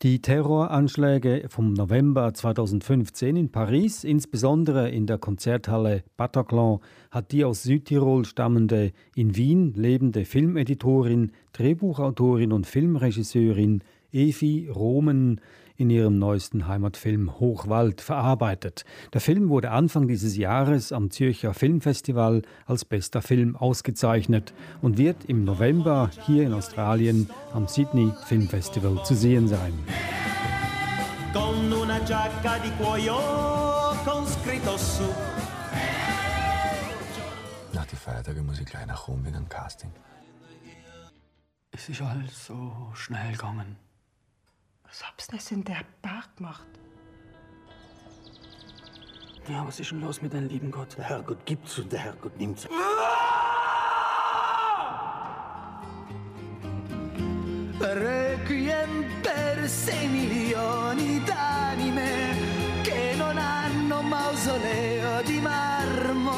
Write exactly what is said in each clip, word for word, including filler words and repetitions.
Die Terroranschläge vom November zweitausendfünfzehn in Paris, insbesondere in der Konzerthalle Bataclan, hat die aus Südtirol stammende, in Wien lebende Filmeditorin, Drehbuchautorin und Filmregisseurin Evi Romen in ihrem neuesten Heimatfilm Hochwald verarbeitet. Der Film wurde Anfang dieses Jahres am Zürcher Filmfestival als bester Film ausgezeichnet und wird im November hier in Australien am Sydney Film Festival zu sehen sein. Con una giacca di cuoio con scritto su. Nach den Feiertagen muss ich gleich nach Rom wegen einem Casting. Es ist alles so schnell gegangen. Was hab's denn in der Bar gemacht? Ja, was ist denn los mit deinem lieben Gott? Der Herrgott gibt's und der Herrgott nimmt's. Requiem per sei milioni d'anime che non hanno mausoleo di marmo,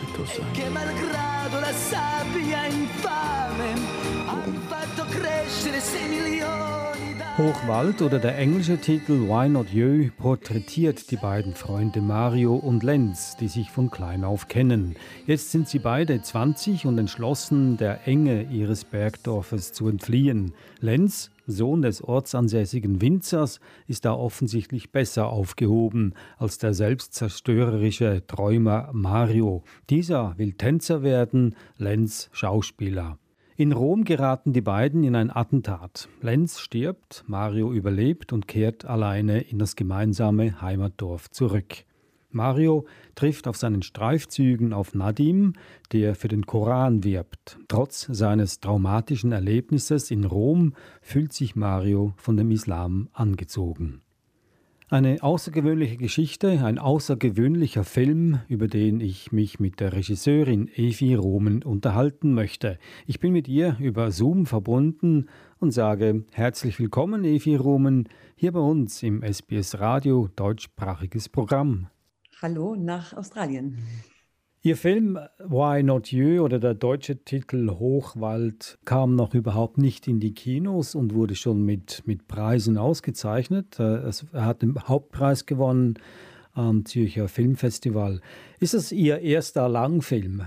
che malgrado la sabbia infame hanno fatto crescere sei milioni. Hochwald oder der englische Titel Why Not You porträtiert die beiden Freunde Mario und Lenz, die sich von klein auf kennen. Jetzt sind sie beide zwanzig und entschlossen, der Enge ihres Bergdorfes zu entfliehen. Lenz, Sohn des ortsansässigen Winzers, ist da offensichtlich besser aufgehoben als der selbstzerstörerische Träumer Mario. Dieser will Tänzer werden, Lenz Schauspieler. In Rom geraten die beiden in ein Attentat. Lenz stirbt, Mario überlebt und kehrt alleine in das gemeinsame Heimatdorf zurück. Mario trifft auf seinen Streifzügen auf Nadim, der für den Koran wirbt. Trotz seines traumatischen Erlebnisses in Rom fühlt sich Mario von dem Islam angezogen. Eine außergewöhnliche Geschichte, ein außergewöhnlicher Film, über den ich mich mit der Regisseurin Evi Romen unterhalten möchte. Ich bin mit ihr über Zoom verbunden und sage herzlich willkommen, Evi Romen, hier bei uns im S B S Radio deutschsprachiges Programm. Hallo nach Australien. Ihr Film Why Not You oder der deutsche Titel Hochwald kam noch überhaupt nicht in die Kinos und wurde schon mit, mit Preisen ausgezeichnet. Er hat den Hauptpreis gewonnen am Zürcher Filmfestival. Ist es Ihr erster Langfilm?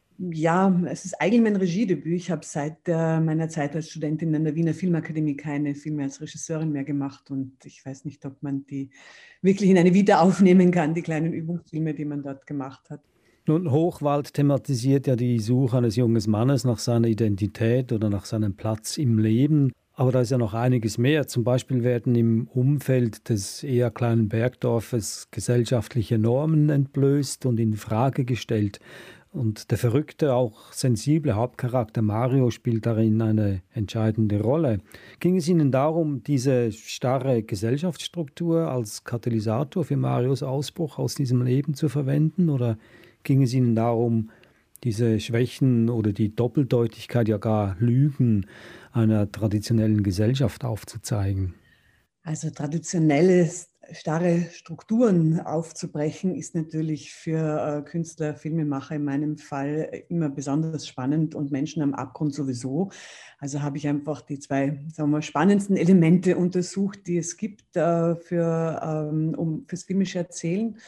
Ja, es ist eigentlich mein Regiedebüt. Ich habe seit äh, meiner Zeit als Studentin an der Wiener Filmakademie keine Filme als Regisseurin mehr gemacht und ich weiß nicht, ob man die wirklich in eine Vita aufnehmen kann, die kleinen Übungsfilme, die man dort gemacht hat. Nun, Hochwald thematisiert ja die Suche eines jungen Mannes nach seiner Identität oder nach seinem Platz im Leben. Aber da ist ja noch einiges mehr. Zum Beispiel werden im Umfeld des eher kleinen Bergdorfes gesellschaftliche Normen entblößt und in Frage gestellt. Und der verrückte, auch sensible Hauptcharakter Mario spielt darin eine entscheidende Rolle. Ging es Ihnen darum, diese starre Gesellschaftsstruktur als Katalysator für Marios Ausbruch aus diesem Leben zu verwenden? Oder ging es Ihnen darum, diese Schwächen oder die Doppeldeutigkeit, ja gar Lügen einer traditionellen Gesellschaft aufzuzeigen? Also traditionelle, starre Strukturen aufzubrechen, ist natürlich für äh, Künstler, Filmemacher in meinem Fall immer besonders spannend und Menschen am Abgrund sowieso. Also habe ich einfach die zwei, sagen wir, spannendsten Elemente untersucht, die es gibt äh, für, ähm, um, fürs filmische Erzählen.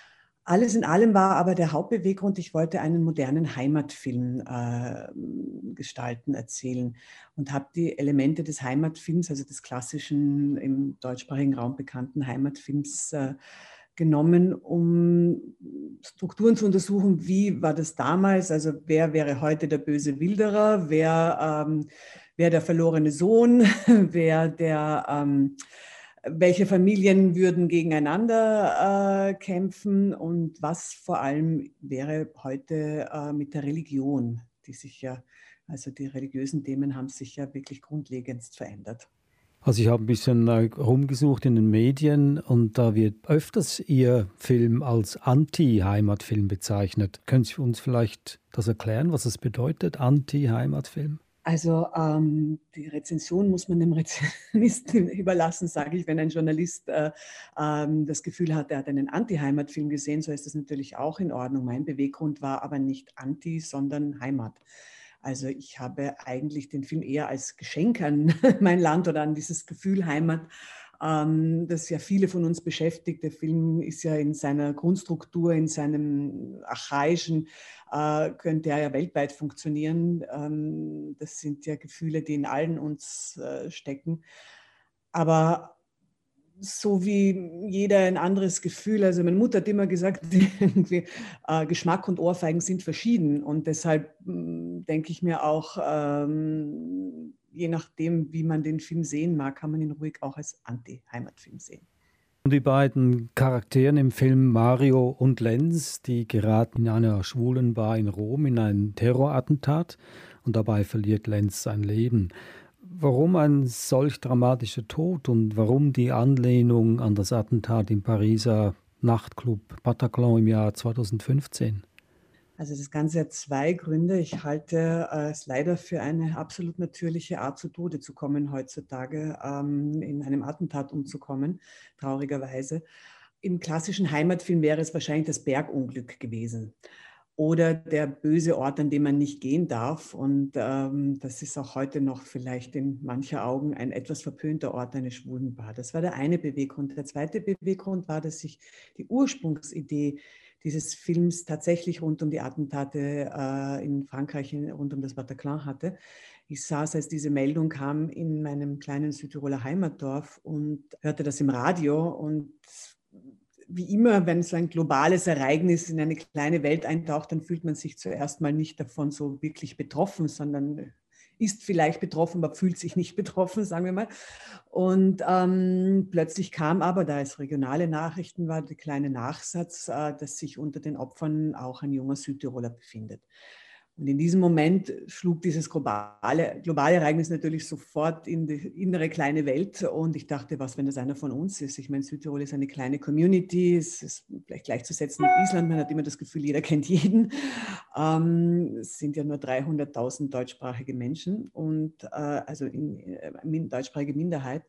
Alles in allem war aber der Hauptbeweggrund, ich wollte einen modernen Heimatfilm äh, gestalten, erzählen und habe die Elemente des Heimatfilms, also des klassischen, im deutschsprachigen Raum bekannten Heimatfilms äh, genommen, um Strukturen zu untersuchen, wie war das damals, also wer wäre heute der böse Wilderer, wer, ähm, wer der verlorene Sohn, wer der... Ähm, Welche Familien würden gegeneinander äh, kämpfen und was vor allem wäre heute äh, mit der Religion, die sich ja, also die religiösen Themen haben sich ja wirklich grundlegendst verändert. Also ich habe ein bisschen äh, rumgesucht in den Medien und da wird öfters Ihr Film als Anti-Heimatfilm bezeichnet. Können Sie uns vielleicht das erklären, was es bedeutet, Anti-Heimatfilm? Also ähm, die Rezension muss man dem Rezensionisten überlassen, sage ich. Wenn ein Journalist äh, ähm, das Gefühl hat, er hat einen Anti-Heimatfilm gesehen, so ist das natürlich auch in Ordnung. Mein Beweggrund war aber nicht Anti, sondern Heimat. Also ich habe eigentlich den Film eher als Geschenk an mein Land oder an dieses Gefühl Heimat ähm, das ja viele von uns beschäftigt. Der Film ist ja in seiner Grundstruktur, in seinem archaischen, äh, könnte er ja weltweit funktionieren. Ähm, das sind ja Gefühle, die in allen uns äh, stecken. Aber so wie jeder ein anderes Gefühl. Also meine Mutter hat immer gesagt, irgendwie, äh, Geschmack und Ohrfeigen sind verschieden. Und deshalb mh, denke ich mir auch, ähm, je nachdem, wie man den Film sehen mag, kann man ihn ruhig auch als Anti-Heimatfilm sehen. Und die beiden Charakteren im Film, Mario und Lenz, die geraten in einer schwulen Bar in Rom in ein Terrorattentat und dabei verliert Lenz sein Leben. Warum ein solch dramatischer Tod und warum die Anlehnung an das Attentat im Pariser Nachtclub Bataclan im Jahr zweitausendfünfzehn? Also das Ganze hat zwei Gründe. Ich halte äh, es leider für eine absolut natürliche Art, zu Tode zu kommen heutzutage, ähm, in einem Attentat umzukommen, traurigerweise. Im klassischen Heimatfilm wäre es wahrscheinlich das Bergunglück gewesen oder der böse Ort, an dem man nicht gehen darf. Und ähm, das ist auch heute noch vielleicht in mancher Augen ein etwas verpönter Ort, eine Schwulenbar. Das war der eine Beweggrund. Der zweite Beweggrund war, dass ich die Ursprungsidee dieses Films tatsächlich rund um die Attentate äh, in Frankreich, rund um das Bataclan hatte. Ich saß, als diese Meldung kam, in meinem kleinen Südtiroler Heimatdorf und hörte das im Radio. Und wie immer, wenn so ein globales Ereignis in eine kleine Welt eintaucht, dann fühlt man sich zuerst mal nicht davon so wirklich betroffen, sondern ist vielleicht betroffen, aber fühlt sich nicht betroffen, sagen wir mal. Und ähm, plötzlich kam aber, da es regionale Nachrichten war, der kleine Nachsatz, äh, dass sich unter den Opfern auch ein junger Südtiroler befindet. Und in diesem Moment schlug dieses globale, globale Ereignis natürlich sofort in die innere kleine Welt. Und ich dachte, was, wenn das einer von uns ist? Ich meine, Südtirol ist eine kleine Community, es ist vielleicht gleichzusetzen mit Island. Man hat immer das Gefühl, jeder kennt jeden. Ähm, es sind ja nur dreihunderttausend deutschsprachige Menschen, und, äh, also in, in deutschsprachige Minderheit.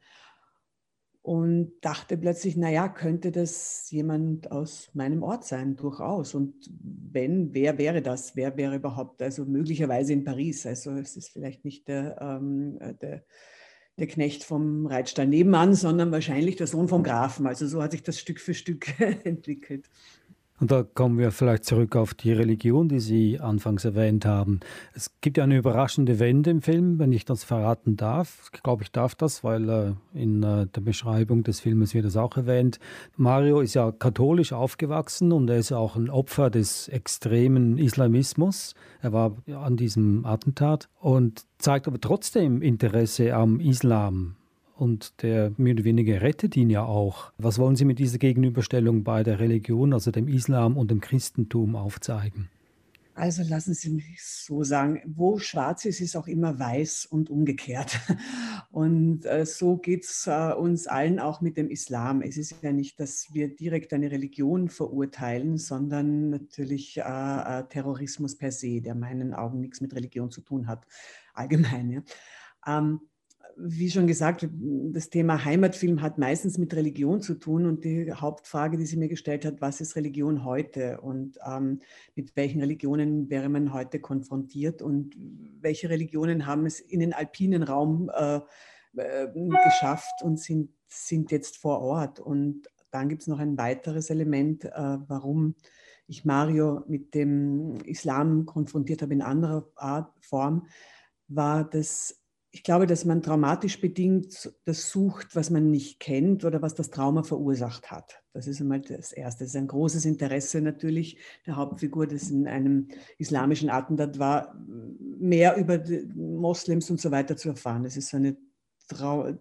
Und dachte plötzlich, naja, könnte das jemand aus meinem Ort sein, durchaus. Und wenn, wer wäre das? Wer wäre überhaupt, also möglicherweise in Paris? Also es ist vielleicht nicht der, ähm, der, der Knecht vom Reitstall nebenan, sondern wahrscheinlich der Sohn vom Grafen. Also so hat sich das Stück für Stück entwickelt. Und da kommen wir vielleicht zurück auf die Religion, die Sie anfangs erwähnt haben. Es gibt ja eine überraschende Wende im Film, wenn ich das verraten darf. Ich glaube, ich darf das, weil äh, in äh, der Beschreibung des Filmes wird das auch erwähnt. Mario ist ja katholisch aufgewachsen und er ist auch ein Opfer des extremen Islamismus. Er war an diesem Attentat und zeigt aber trotzdem Interesse am Islam. Und der mehr oder weniger rettet ihn ja auch. Was wollen Sie mit dieser Gegenüberstellung bei der Religion, also dem Islam und dem Christentum, aufzeigen? Also lassen Sie mich so sagen, wo schwarz ist, ist auch immer weiß und umgekehrt. Und äh, so geht es äh, uns allen auch mit dem Islam. Es ist ja nicht, dass wir direkt eine Religion verurteilen, sondern natürlich äh, äh, Terrorismus per se, der in meinen Augen nichts mit Religion zu tun hat, allgemein. Ja. Ähm, Wie schon gesagt, das Thema Heimatfilm hat meistens mit Religion zu tun, und die Hauptfrage, die sie mir gestellt hat, was ist Religion heute und ähm, mit welchen Religionen wäre man heute konfrontiert und welche Religionen haben es in den alpinen Raum äh, äh, geschafft und sind, sind jetzt vor Ort. Und dann gibt es noch ein weiteres Element, äh, warum ich Mario mit dem Islam konfrontiert habe in anderer Art, Form, war das, ich glaube, dass man traumatisch bedingt das sucht, was man nicht kennt oder was das Trauma verursacht hat. Das ist einmal das Erste. Das ist ein großes Interesse natürlich der Hauptfigur, das in einem islamischen Attentat war, mehr über die Moslems und so weiter zu erfahren. Das ist so eine Trau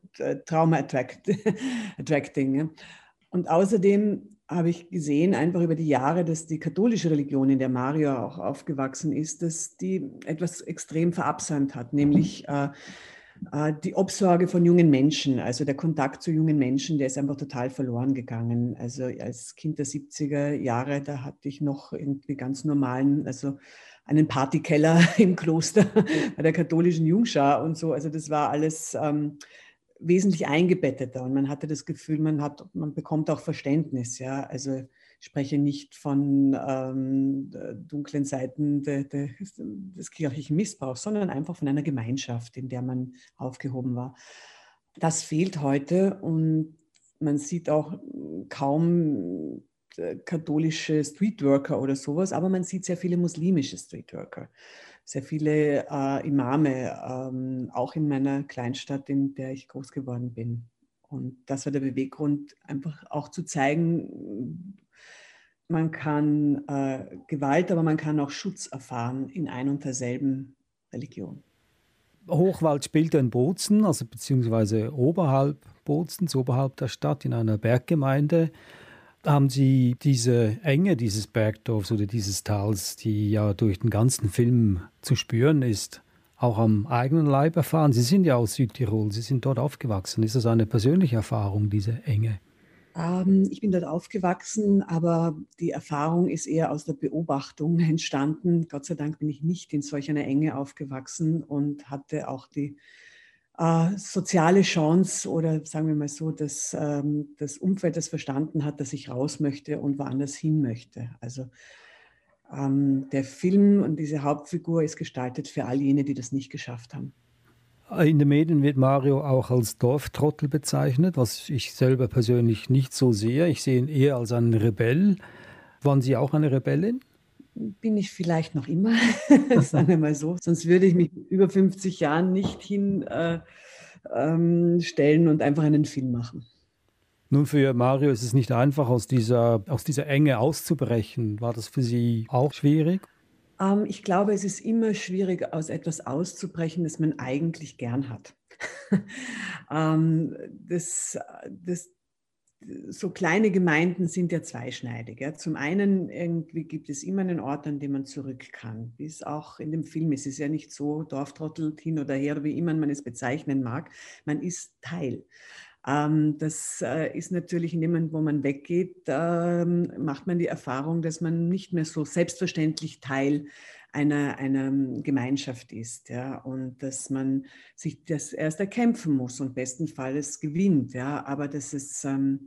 Trauma-Attracting. Ja. Und außerdem habe ich gesehen, einfach über die Jahre, dass die katholische Religion, in der Mario auch aufgewachsen ist, dass die etwas extrem verabsäumt hat, nämlich äh, äh, die Obsorge von jungen Menschen, also der Kontakt zu jungen Menschen, der ist einfach total verloren gegangen. Also als Kind der siebziger Jahre, da hatte ich noch irgendwie ganz normalen, also einen Partykeller im Kloster bei der katholischen Jungschar und so. Also das war alles Ähm, wesentlich eingebetteter, und man hatte das Gefühl, man hat, man bekommt auch Verständnis. Ja? Also ich spreche nicht von ähm, dunklen Seiten de, de, des kirchlichen Missbrauchs, sondern einfach von einer Gemeinschaft, in der man aufgehoben war. Das fehlt heute, und man sieht auch kaum katholische Streetworker oder sowas, aber man sieht sehr viele muslimische Streetworker, sehr viele äh, Imame, ähm, auch in meiner Kleinstadt, in der ich groß geworden bin. Und das war der Beweggrund, einfach auch zu zeigen, man kann äh, Gewalt, aber man kann auch Schutz erfahren in ein und derselben Religion. Hochwald spielt in Bozen, also beziehungsweise oberhalb Bozens, oberhalb der Stadt, in einer Berggemeinde. Haben Sie diese Enge dieses Bergdorfs oder dieses Tals, die ja durch den ganzen Film zu spüren ist, auch am eigenen Leib erfahren? Sie sind ja aus Südtirol, Sie sind dort aufgewachsen. Ist das eine persönliche Erfahrung, diese Enge? Ähm, ich bin dort aufgewachsen, aber die Erfahrung ist eher aus der Beobachtung entstanden. Gott sei Dank bin ich nicht in solch einer Enge aufgewachsen und hatte auch die äh, soziale Chance oder sagen wir mal so, dass ähm, das Umfeld das verstanden hat, dass ich raus möchte und woanders hin möchte. Also ähm, der Film und diese Hauptfigur ist gestaltet für all jene, die das nicht geschafft haben. In den Medien wird Mario auch als Dorftrottel bezeichnet, was ich selber persönlich nicht so sehe. Ich sehe ihn eher als einen Rebell. Waren Sie auch eine Rebellin? Bin ich vielleicht noch immer, sagen wir mal so. Sonst würde ich mich mit über fünfzig Jahren nicht hinstellen äh, ähm, und einfach einen Film machen. Nun, für Mario ist es nicht einfach, aus dieser, aus dieser Enge auszubrechen. War das für Sie auch schwierig? Ähm, ich glaube, es ist immer schwierig, aus etwas auszubrechen, das man eigentlich gern hat. ähm, das, das So kleine Gemeinden sind ja zweischneidig. Ja. Zum einen irgendwie gibt es immer einen Ort, an dem man zurück kann. Wie es auch in dem Film ist. Es ist ja nicht so Dorftrottel hin oder her, oder wie immer man es bezeichnen mag. Man ist Teil. Ähm, das äh, ist natürlich in dem Moment, wo man weggeht, ähm, macht man die Erfahrung, dass man nicht mehr so selbstverständlich Teil einer, einer Gemeinschaft ist, ja, und dass man sich das erst erkämpfen muss und bestenfalls gewinnt, ja, aber das ist, ähm,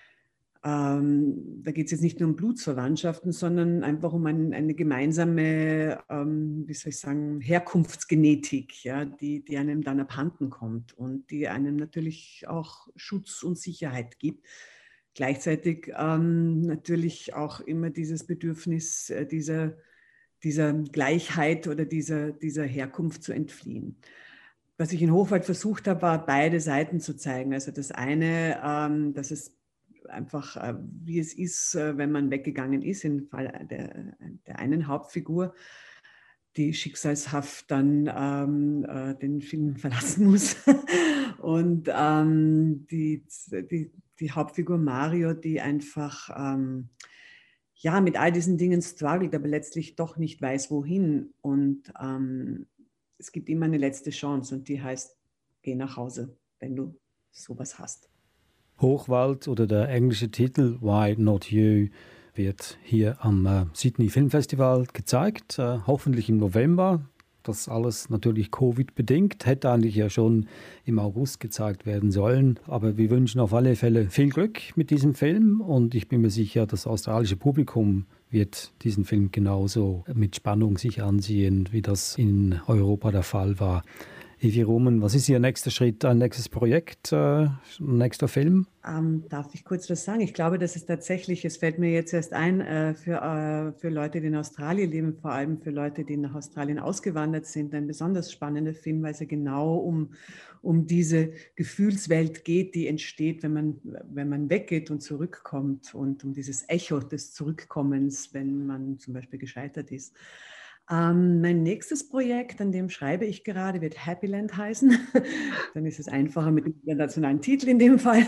ähm, da geht es jetzt nicht nur um Blutsverwandtschaften, sondern einfach um ein, eine gemeinsame, ähm, wie soll ich sagen, Herkunftsgenetik, ja, die, die einem dann abhanden kommt und die einem natürlich auch Schutz und Sicherheit gibt. Gleichzeitig ähm, natürlich auch immer dieses Bedürfnis äh, dieser dieser Gleichheit oder dieser, dieser Herkunft zu entfliehen. Was ich in Hochwald versucht habe, war, beide Seiten zu zeigen. Also das eine, ähm, dass es einfach, äh, wie es ist, äh, wenn man weggegangen ist, im Fall der, der einen Hauptfigur, die schicksalshaft dann ähm, äh, den Film verlassen muss. Und ähm, die, die, die Hauptfigur Mario, die einfach ähm, ja, mit all diesen Dingen struggelt, aber letztlich doch nicht weiß, wohin. Und ähm, es gibt immer eine letzte Chance und die heißt, geh nach Hause, wenn du sowas hast. Hochwald oder der englische Titel Why Not You wird hier am äh, Sydney Filmfestival gezeigt, äh, hoffentlich im November. Das alles natürlich Covid-bedingt, hätte eigentlich ja schon im August gezeigt werden sollen. Aber wir wünschen auf alle Fälle viel Glück mit diesem Film und ich bin mir sicher, das australische Publikum wird diesen Film genauso mit Spannung sich ansehen, wie das in Europa der Fall war. Evi Rumen, was ist Ihr nächster Schritt, ein nächstes Projekt, äh, ein nächster Film? Ähm, darf ich kurz was sagen? Ich glaube, dass es tatsächlich, es fällt mir jetzt erst ein, äh, für, äh, für Leute, die in Australien leben, vor allem für Leute, die nach Australien ausgewandert sind, ein besonders spannender Film, weil es ja genau um, um diese Gefühlswelt geht, die entsteht, wenn man, wenn man weggeht und zurückkommt und um dieses Echo des Zurückkommens, wenn man zum Beispiel gescheitert ist. Ähm, mein nächstes Projekt, an dem schreibe ich gerade, wird Happyland heißen. Dann ist es einfacher mit dem internationalen Titel in dem Fall.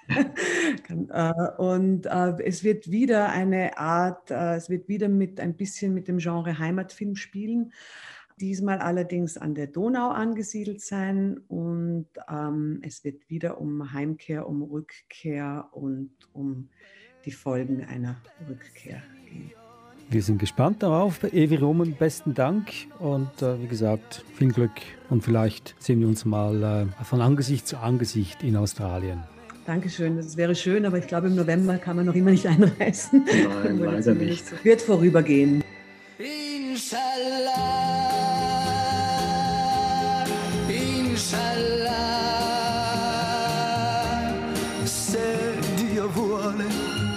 Und äh, es wird wieder eine Art, äh, es wird wieder mit ein bisschen mit dem Genre Heimatfilm spielen. Diesmal allerdings an der Donau angesiedelt sein und ähm, es wird wieder um Heimkehr, um Rückkehr und um die Folgen einer Rückkehr gehen. Wir sind gespannt darauf. Evi Rumen, besten Dank und äh, wie gesagt, viel Glück und vielleicht sehen wir uns mal äh, von Angesicht zu Angesicht in Australien. Dankeschön, das wäre schön, aber ich glaube im November kann man noch immer nicht einreisen. Nein, leider nicht. Es wird vorübergehen. Inshallah, Inshallah, c'est vuole